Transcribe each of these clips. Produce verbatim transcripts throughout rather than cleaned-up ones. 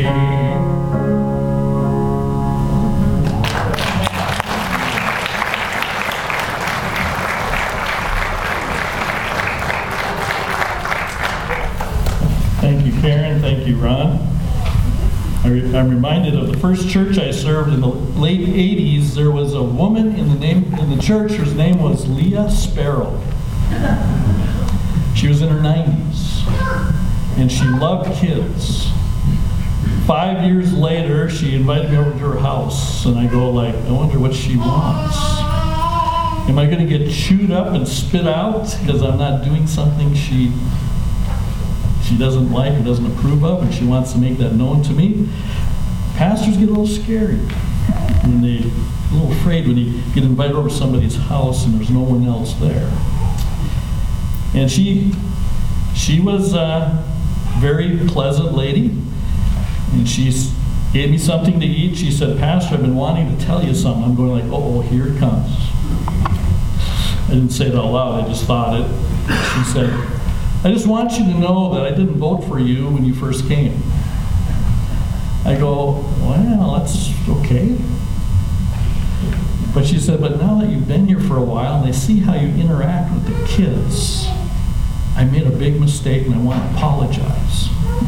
Thank you, Karen. Thank you, Ron. I re- I'm reminded of the first church I served in the late eighties. There was a woman in the name in the church whose name was Leah Sparrow. She was in her nineties, and she loved kids. Five years later, she invited me over to her house, and I go like, I wonder what she wants. Am I going to get chewed up and spit out because I'm not doing something she she doesn't like or doesn't approve of, and she wants to make that known to me? Pastors get a little scary when they a little afraid when you get invited over to somebody's house and there's no one else there. And she she was a very pleasant lady, and she gave me something to eat. She said, "Pastor, I've been wanting to tell you something." I'm going like, "Oh, here it comes." I didn't say it out loud, I just thought it. She said, "I just want you to know that I didn't vote for you when you first came." I go, "Well, that's okay." But she said, "But now that you've been here for a while and they see how you interact with the kids, I made a big mistake and I want to apologize."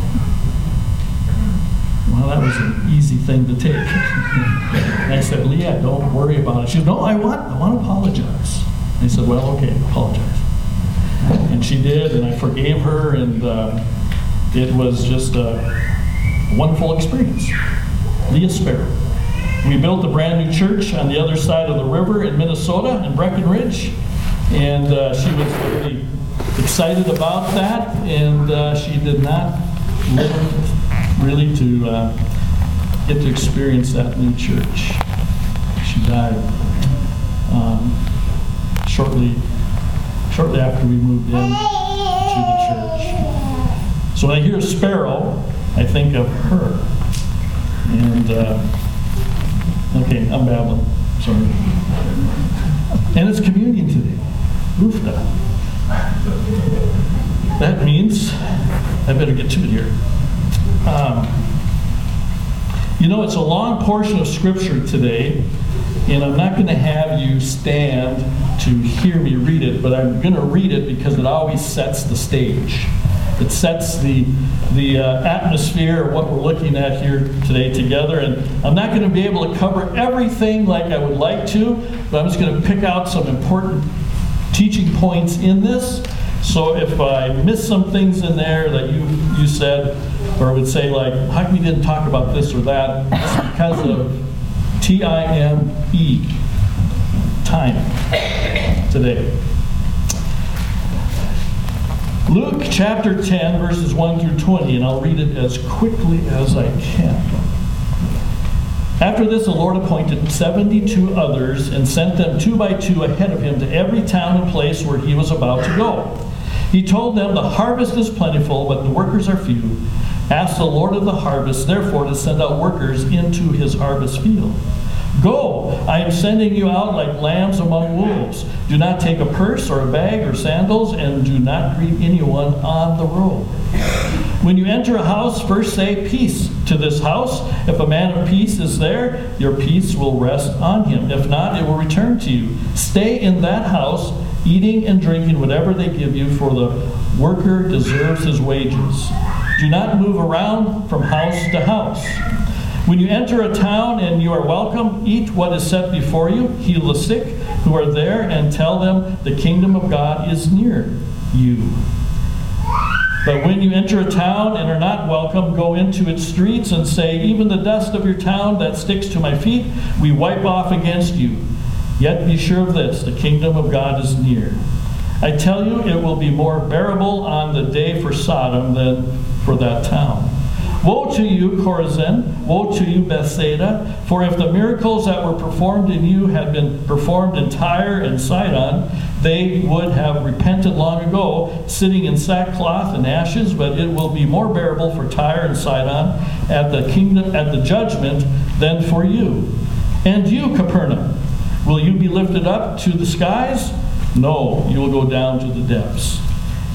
Well, that was an easy thing to take. And I said, "Leah, don't worry about it." She said, "No, I want, I want to apologize." I said, "Well, okay, apologize." And she did, and I forgave her, and uh, it was just a wonderful experience. Leah Sparrow. We built a brand new church on the other side of the river in Minnesota, in Breckenridge, and uh, she was very excited about that, and uh, she did not live really to uh, get to experience that new church. She died um, shortly shortly after we moved in to the church. So when I hear Sparrow, I think of her. And, uh, okay, I'm babbling, sorry. And it's communion today, Ufta. That means, I better get to it here. Um, you know, it's a long portion of Scripture today, and I'm not going to have you stand to hear me read it, but I'm going to read it because it always sets the stage. It sets the the uh, atmosphere of what we're looking at here today together. And I'm not going to be able to cover everything like I would like to, but I'm just going to pick out some important teaching points in this. So if I miss some things in there that you, you said, or would say like, how come you didn't talk about this or that? It's because of T I M E, time, today. Luke chapter ten, verses one through twenty, and I'll read it as quickly as I can. After this, the Lord appointed seventy-two others and sent them two by two ahead of him to every town and place where he was about to go. He told them, "The harvest is plentiful, but the workers are few. Ask the Lord of the harvest, therefore, to send out workers into his harvest field. Go, I am sending you out like lambs among wolves. Do not take a purse or a bag or sandals, and do not greet anyone on the road. When you enter a house, first say, 'Peace to this house.' If a man of peace is there, your peace will rest on him. If not, it will return to you. Stay in that house, eating and drinking whatever they give you, for the worker deserves his wages. Do not move around from house to house. When you enter a town and you are welcome, eat what is set before you, heal the sick who are there, and tell them the kingdom of God is near you. But when you enter a town and are not welcome, go into its streets and say, 'Even the dust of your town that sticks to my feet, we wipe off against you.' Yet be sure of this, the kingdom of God is near. I tell you, it will be more bearable on the day for Sodom than for that town. Woe to you, Chorazin! Woe to you, Bethsaida! For if the miracles that were performed in you had been performed in Tyre and Sidon, they would have repented long ago, sitting in sackcloth and ashes. But it will be more bearable for Tyre and Sidon at the kingdom, at the judgment, than for you. And you, Capernaum, will you be lifted up to the skies? No, you will go down to the depths.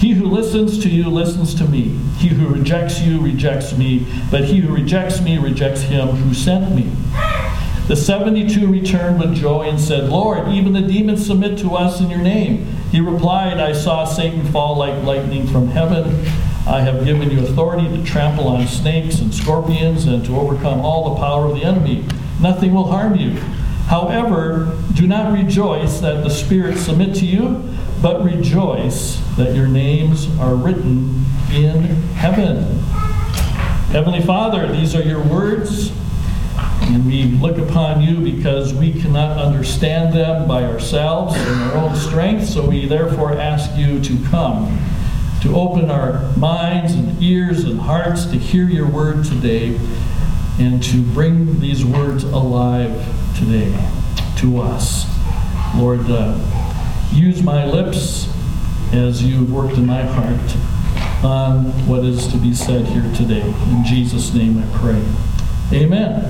He who listens to you listens to me. He who rejects you rejects me, but he who rejects me rejects him who sent me." The seventy-two returned with joy and said, "Lord, even the demons submit to us in your name." He replied, "I saw Satan fall like lightning from heaven. I have given you authority to trample on snakes and scorpions and to overcome all the power of the enemy. Nothing will harm you. However, do not rejoice that the spirits submit to you, but rejoice that your names are written in heaven." Heavenly Father, these are your words, and we look upon you because we cannot understand them by ourselves in our own strength, so we therefore ask you to come, to open our minds and ears and hearts to hear your word today, and to bring these words alive today to us. Lord, uh, use my lips as you've worked in my heart on what is to be said here today. In Jesus' name I pray. Amen.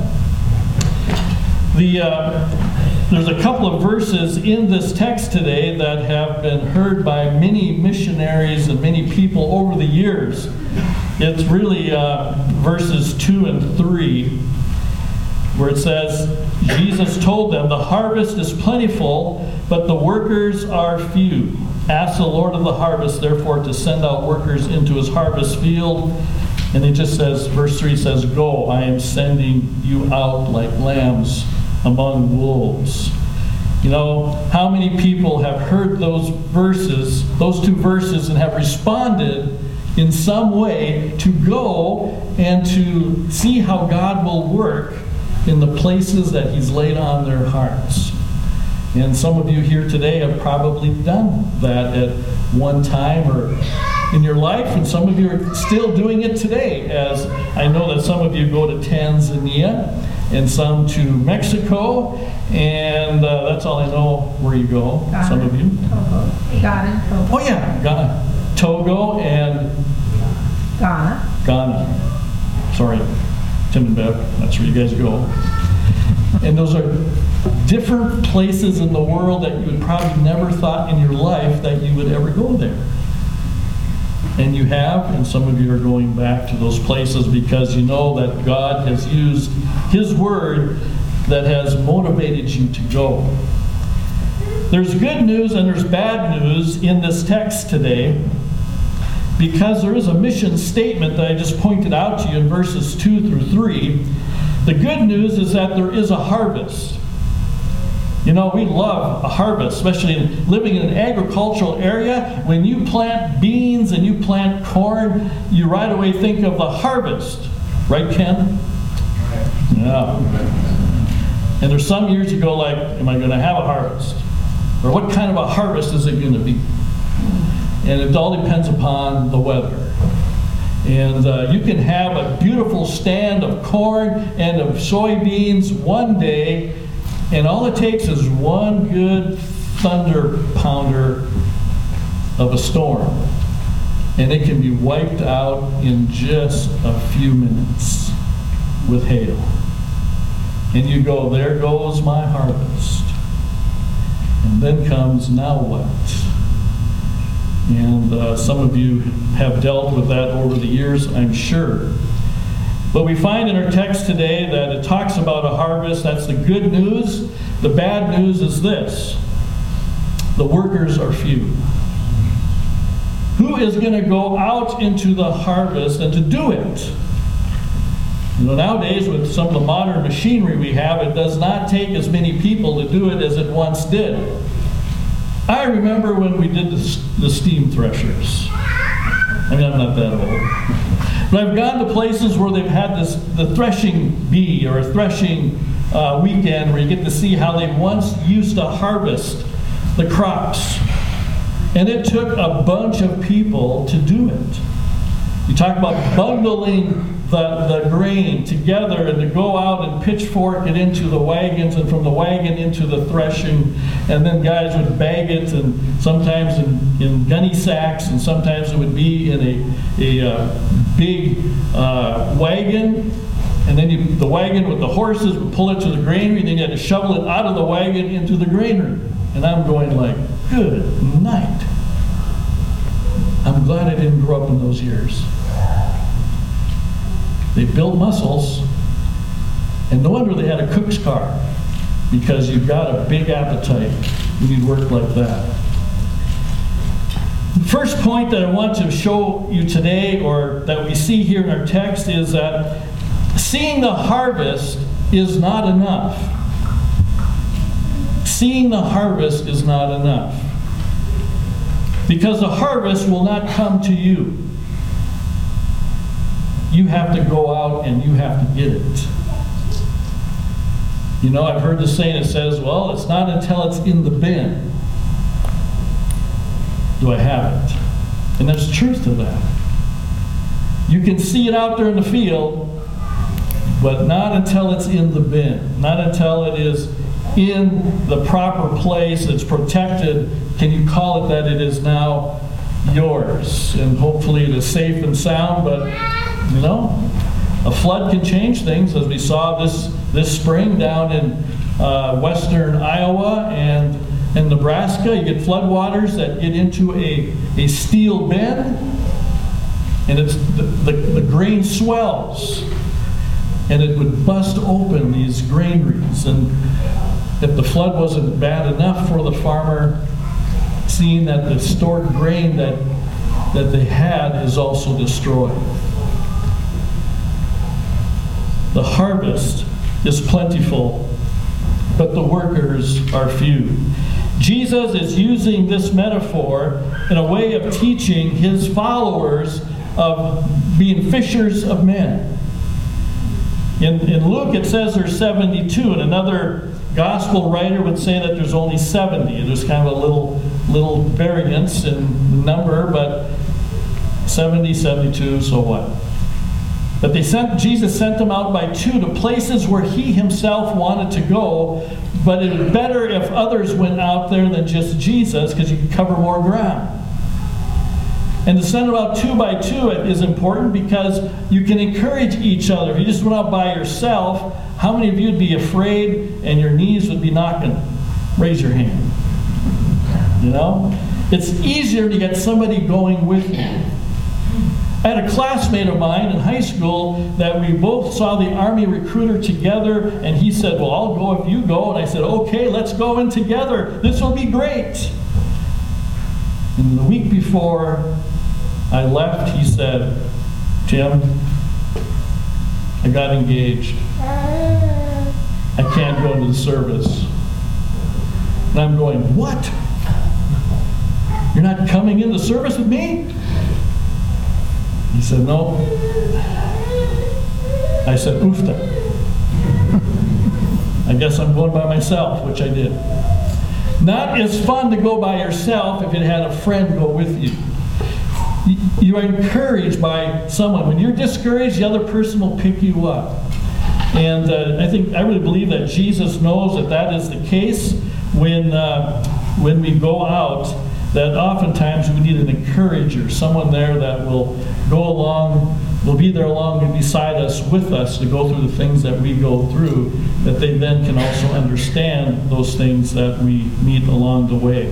The, uh, there's a couple of verses in this text today that have been heard by many missionaries and many people over the years. It's really uh, verses two and three, where it says, Jesus told them, "The harvest is plentiful, but the workers are few. Ask the Lord of the harvest, therefore, to send out workers into his harvest field." And it just says, verse three says, "Go, I am sending you out like lambs among wolves." You know, how many people have heard those verses, those two verses, and have responded in some way to go and to see how God will work in the places that he's laid on their hearts? And some of you here today have probably done that at one time or in your life, and some of you are still doing it today, as I know that some of you go to Tanzania and some to Mexico, and uh, that's all I know where you go. Ghana. Some of you. Togo. Ghana. Togo. Oh yeah, Ghana. Togo and Ghana. Ghana. Sorry, Tim and Bev, that's where you guys go. And those are different places in the world that you would probably never thought in your life that you would ever go there. And you have, and some of you are going back to those places because you know that God has used his word that has motivated you to go. There's good news and there's bad news in this text today, because there is a mission statement that I just pointed out to you in verses two through three. The good news is that there is a harvest. You know, we love a harvest, especially in living in an agricultural area. When you plant beans and you plant corn, you right away think of the harvest. Right, Ken? Yeah. And there's some years you go like, am I going to have a harvest? Or what kind of a harvest is it going to be? And it all depends upon the weather. And uh, you can have a beautiful stand of corn and of soybeans one day, and all it takes is one good thunder pounder of a storm, and it can be wiped out in just a few minutes with hail. And you go, there goes my harvest. And then comes, now what? And uh, some of you have dealt with that over the years, I'm sure. But we find in our text today that it talks about a harvest. That's the good news. The bad news is this: the workers are few. Who is going to go out into the harvest and to do it? You know, nowadays with some of the modern machinery we have, it does not take as many people to do it as it once did. I remember when we did the, the steam threshers. I mean, I'm not that old. But I've gone to places where they've had this the threshing bee or a threshing uh, weekend where you get to see how they once used to harvest the crops. And it took a bunch of people to do it. You talk about bundling the, the grain together and to go out and pitchfork it into the wagons, and from the wagon into the threshing, and then guys would bag it, and sometimes in, in gunny sacks, and sometimes it would be in a, a uh, big uh, wagon, and then you, the wagon with the horses would pull it to the granary, and then you had to shovel it out of the wagon into the granary. And I'm going like, good night. I'm glad I didn't grow up in those years. They built muscles, and no wonder they had a cook's car, because you've got a big appetite when you work like that. The first point that I want to show you today, or that we see here in our text, is that seeing the harvest is not enough. Seeing the harvest is not enough. Because the harvest will not come to you. You have to go out and you have to get it. You know, I've heard the saying that says, well, it's not until it's in the bin do I have it. And there's truth to that. You can see it out there in the field, but not until it's in the bin. Not until it is in the proper place, it's protected, can you call it that it is now yours. And hopefully it is safe and sound, but you know, a flood can change things, as we saw this this spring down in uh, western Iowa and in Nebraska. You get floodwaters that get into a, a steel bin, and it's the, the, the grain swells, and it would bust open these granaries. And if the flood wasn't bad enough for the farmer, seeing that the stored grain that, that they had is also destroyed. The harvest is plentiful, but the workers are few. Jesus is using this metaphor in a way of teaching his followers of being fishers of men. In, in Luke it says there's seventy-two, and another gospel writer would say that there's only seventy. There's kind of a little, little variance in the number, but seventy, seventy-two, so what? But they sent, Jesus sent them out by two to places where he himself wanted to go, but it was better if others went out there than just Jesus, because you could cover more ground. And to send them out two by two is important because you can encourage each other. If you just went out by yourself, how many of you would be afraid and your knees would be knocking? Raise your hand. You know? It's easier to get somebody going with you. I had a classmate of mine in high school that we both saw the Army recruiter together, and he said, well, I'll go if you go. And I said, okay, let's go in together. This will be great. And the week before I left, he said, Tim, I got engaged. I can't go to the service. And I'm going, what? You're not coming in the service with me? He said, no. I said, oofta. I guess I'm going by myself, which I did. Not as fun to go by yourself if you had a friend go with you. You are encouraged by someone. When you're discouraged, the other person will pick you up. And uh, I think, I really believe that Jesus knows that that is the case when, uh, when we go out, that oftentimes we need an encourager, someone there that will go along, will be there along and beside us, with us, to go through the things that we go through, that they then can also understand those things that we meet along the way.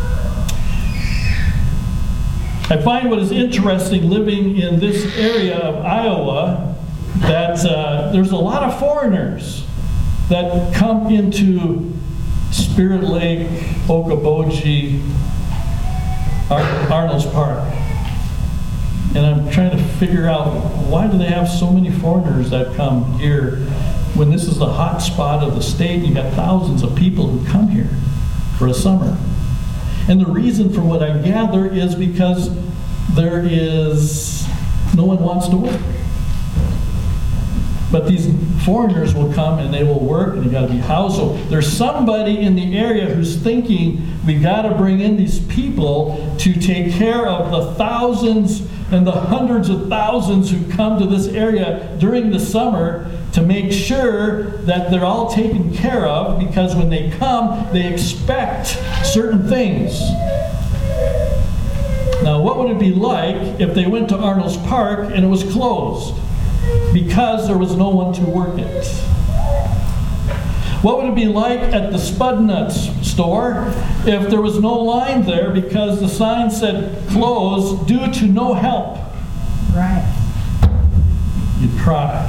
I find what is interesting living in this area of Iowa, that uh, there's a lot of foreigners that come into Spirit Lake, Okoboji, Ar- Arnold's Park. And I'm trying to figure out, why do they have so many foreigners that come here when this is the hot spot of the state and you got thousands of people who come here for a summer? And the reason, from what I gather, is because there is no one wants to work. But these foreigners will come and they will work, and they got to be housed. So there's somebody in the area who's thinking, we got to bring in these people to take care of the thousands and the hundreds of thousands who come to this area during the summer, to make sure that they're all taken care of, because when they come, they expect certain things. Now, what would it be like if they went to Arnold's Park and it was closed because there was no one to work it? What would it be like at the Spud Nuts store if there was no line there because the sign said closed due to no help? Right. You'd cry.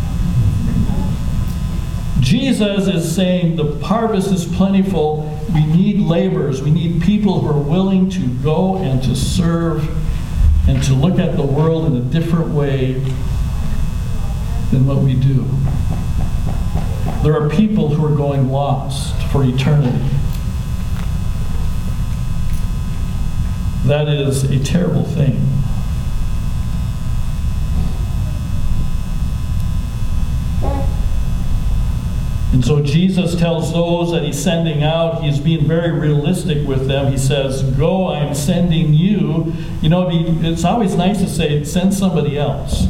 Jesus is saying the harvest is plentiful. We need laborers. We need people who are willing to go and to serve and to look at the world in a different way than what we do. There are people who are going lost for eternity. That is a terrible thing. And so Jesus tells those that he's sending out, he's being very realistic with them. He says, go, I'm sending you. You know, it's always nice to say, send somebody else.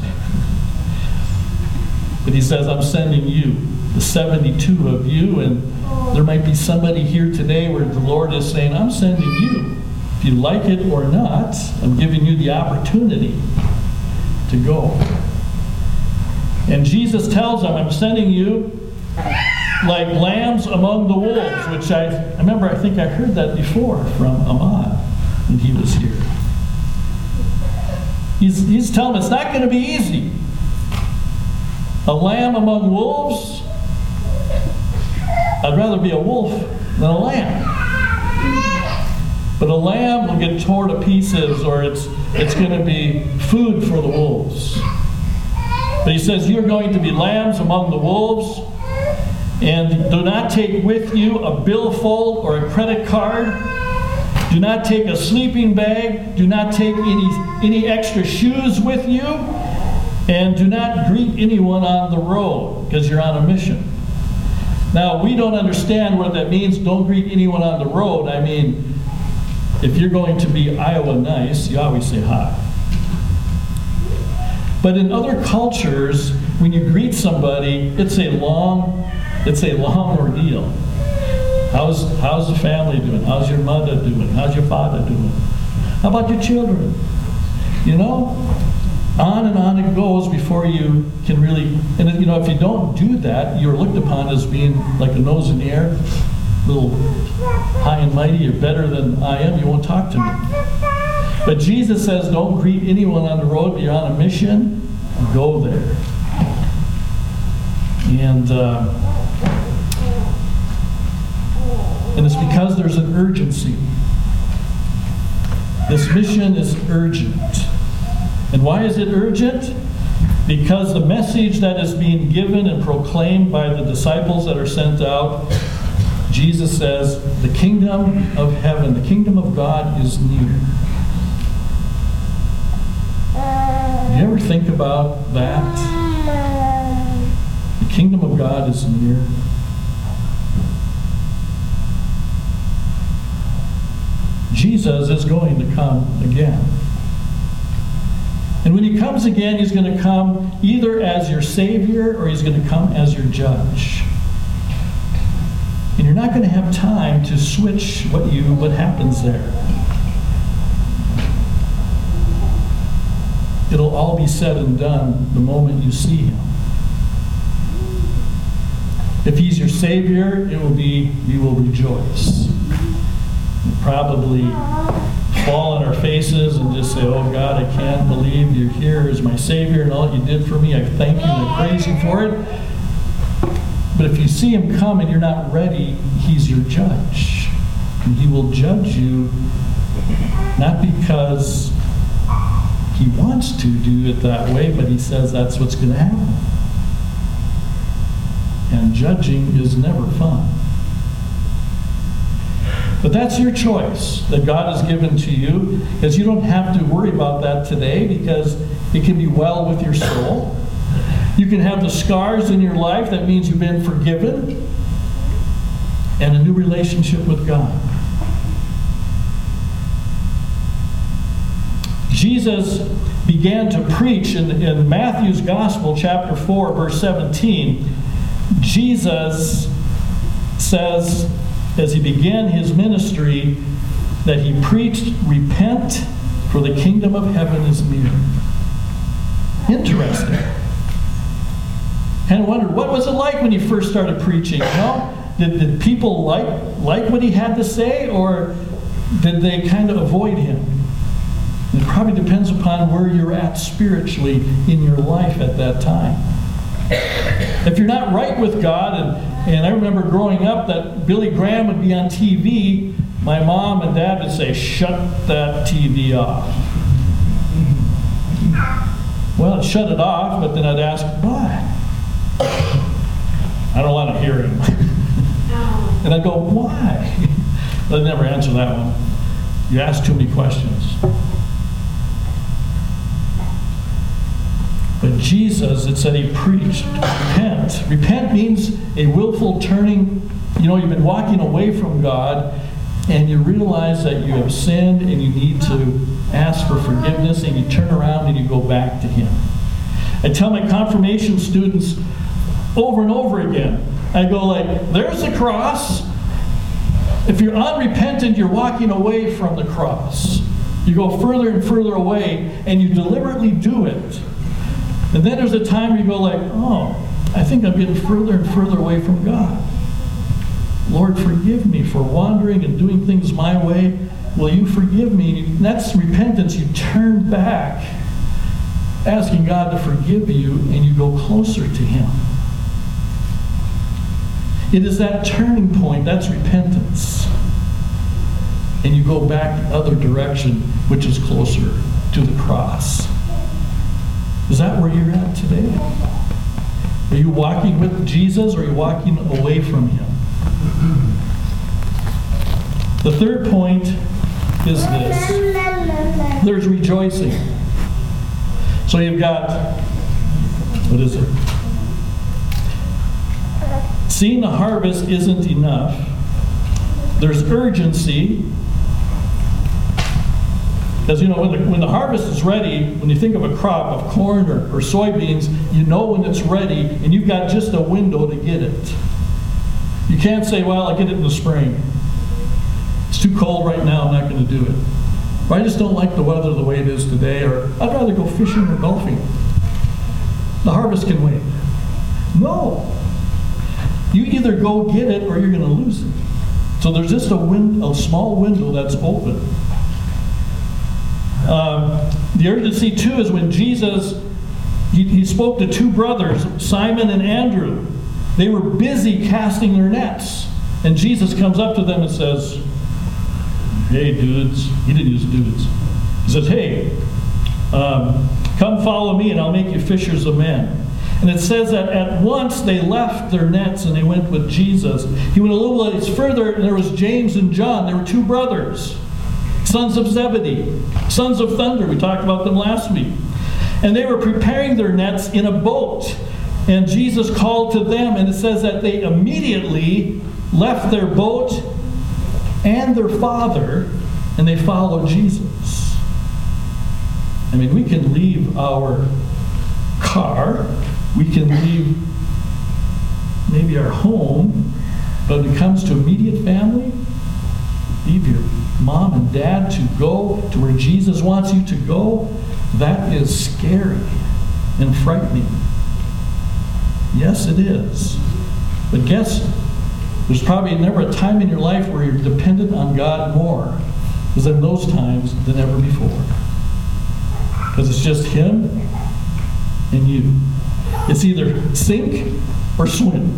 But he says, I'm sending you, the seventy-two of you. And there might be somebody here today where the Lord is saying, I'm sending you. If you like it or not, I'm giving you the opportunity to go. And Jesus tells them, I'm sending you like lambs among the wolves, which I, I remember, I think I heard that before from Ahmad when he was here. He's, he's telling them it's not going to be easy. A lamb among wolves, I'd rather be a wolf than a lamb. But a lamb will get torn to pieces, or it's, it's going to be food for the wolves. But he says, you're going to be lambs among the wolves. And do not take with you a billfold or a credit card. Do not take a sleeping bag. Do not take any, any extra shoes with you. And do not greet anyone on the road because you're on a mission. Now, we don't understand what that means, don't greet anyone on the road. I mean, if you're going to be Iowa nice, you always say hi. But in other cultures, when you greet somebody, it's a long It's a long ordeal. How's, how's the family doing? How's your mother doing? How's your father doing? How about your children? You know? On and on it goes before you can really, and you know, if you don't do that, you're looked upon as being like a nose in the air, a little high and mighty, you're better than I am, you won't talk to me. But Jesus says, don't greet anyone on the road, but you're on a mission, go there. And uh, And it's because there's an urgency. This mission is urgent. And why is it urgent? Because the message that is being given and proclaimed by the disciples that are sent out, Jesus says, the kingdom of heaven, the kingdom of God is near. Do you ever think about that? The kingdom of God is near. Jesus is going to come again. And when he comes again, he's going to come either as your Savior or he's going to come as your judge. And you're not going to have time to switch what you what happens there. It'll all be said and done the moment you see him. If he's your Savior, it will be, we will rejoice. Probably fall on our faces and just say, oh God, I can't believe you're here as my Savior and all you did for me. I thank you and I praise you for it. But if you see him come and you're not ready, he's your judge. And he will judge you not because he wants to do it that way, but he says that's what's going to happen. And judging is never fun. But that's your choice that God has given to you, because you don't have to worry about that today, because it can be well with your soul. You can have the scars in your life, that means you've been forgiven, and a new relationship with God. Jesus began to preach in, in Matthew's Gospel, chapter four, verse seventeen. Jesus says, as he began his ministry, that he preached, repent, for the kingdom of heaven is near. Interesting. kind of wondered, what was it like when he first started preaching? You know? Did, did people like, like what he had to say, or did they kind of avoid him? It probably depends upon where you're at spiritually in your life at that time. If you're not right with God, and, and I remember growing up that Billy Graham would be on T V, my mom and dad would say, shut that T V off. Well, I'd shut it off, but then I'd ask, why? I don't want to hear him. And I'd go, why? They'd never answer that one. You ask too many questions. But Jesus, it said he preached, repent. Repent means a willful turning. You know, you've been walking away from God, and you realize that you have sinned, and you need to ask for forgiveness, and you turn around and you go back to him. I tell my confirmation students over and over again, I go like, there's the cross. If you're unrepentant, you're walking away from the cross. You go further and further away, and you deliberately do it. And then there's a time where you go like, oh, I think I'm getting further and further away from God. Lord, forgive me for wandering and doing things my way. Will you forgive me? And that's repentance. You turn back, asking God to forgive you, and you go closer to him. It is that turning point, that's repentance. And you go back the other direction, which is closer to the cross. Is that where you're at today? Are you walking with Jesus, or are you walking away from him? The third point is this. There's rejoicing. So you've got, what is it? Seeing the harvest isn't enough. There's urgency. Because, you know, when the, when the harvest is ready, when you think of a crop of corn or, or soybeans, you know when it's ready, and you've got just a window to get it. You can't say, well, I'll get it in the spring. It's too cold right now, I'm not going to do it. Or I just don't like the weather the way it is today, or I'd rather go fishing or golfing. The harvest can wait. No. You either go get it or you're going to lose it. So there's just a, win- a small window that's open. Um, the urgency, too, is when Jesus, he, he spoke to two brothers, Simon and Andrew. They were busy casting their nets. And Jesus comes up to them and says, hey, dudes. He didn't use dudes. He says, hey, um, come follow me and I'll make you fishers of men. And it says that at once they left their nets and they went with Jesus. He went a little ways further, and there was James and John. They were two brothers, sons of Zebedee, sons of thunder. We talked about them last week. And they were preparing their nets in a boat. And Jesus called to them, and it says that they immediately left their boat and their father, and they followed Jesus. I mean, we can leave our car, we can leave maybe our home, but when it comes to immediate family, leave your mom and dad to go to where Jesus wants you to go, that is scary and frightening. Yes, it is. But guess, there's probably never a time in your life where you're dependent on God more, because in those times than ever before. Because it's just him and you. It's either sink or swim.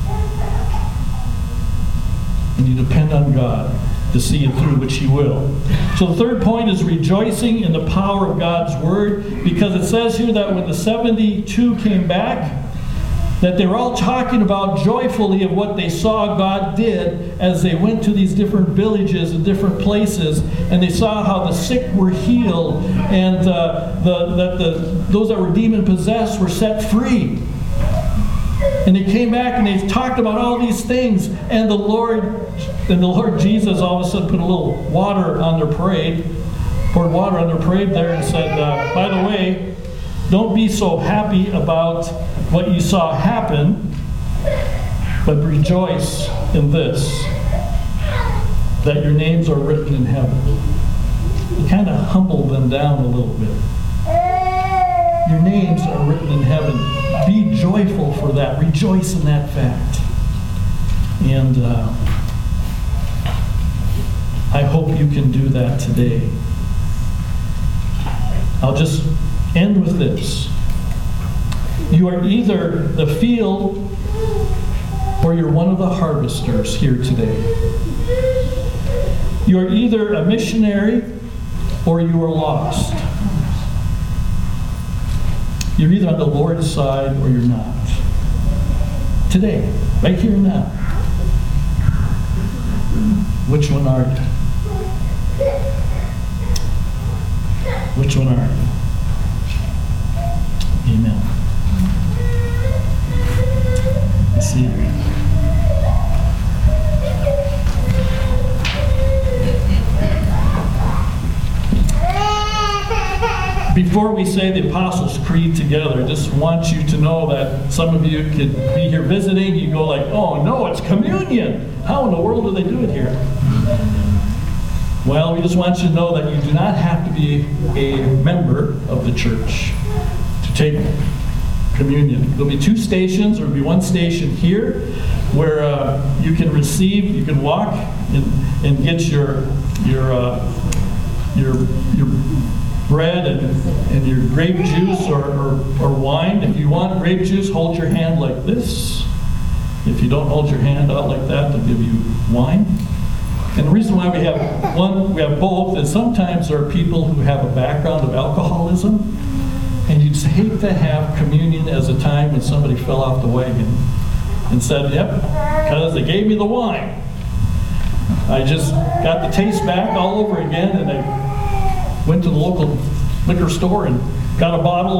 And you depend on God to see you through, which he will. So the third point is rejoicing in the power of God's word, because it says here that when the seventy-two came back, that they were all talking about joyfully of what they saw God did as they went to these different villages and different places, and they saw how the sick were healed, and uh, the, that the those that were demon possessed were set free. And they came back and they talked about all these things, and the Lord and the Lord Jesus all of a sudden put a little water on their parade, poured water on their parade there, and said, uh, by the way, don't be so happy about what you saw happen, but rejoice in this, that your names are written in heaven. He kind of humbled them down a little bit. your names are written in heaven. Be joyful for that. Rejoice in that fact. And uh, I hope you can do that today. I'll just end with this. You are either the field or you're one of the harvesters here today. You are either a missionary or you are lost. You're either on the Lord's side or you're not. Today, right here and now. Which one are you? Which one are you? Amen. Let's see. Before we say the Apostles' Creed together, I just want you to know that some of you could be here visiting. You go like, oh no, it's communion. How in the world do they do it here? Well, we just want you to know that you do not have to be a member of the church to take communion. There'll be two stations, or there'll be one station here where uh, you can receive, you can walk and, and get your your uh, your your bread and, and your grape juice or, or, or wine. If you want grape juice, hold your hand like this. If you don't hold your hand out like that, they'll give you wine. And the reason why we have one, we have both, is sometimes there are people who have a background of alcoholism, and you'd hate to have communion as a time when somebody fell off the wagon and said, yep, because they gave me the wine. I just got the taste back all over again, and I went to the local liquor store and got a bottle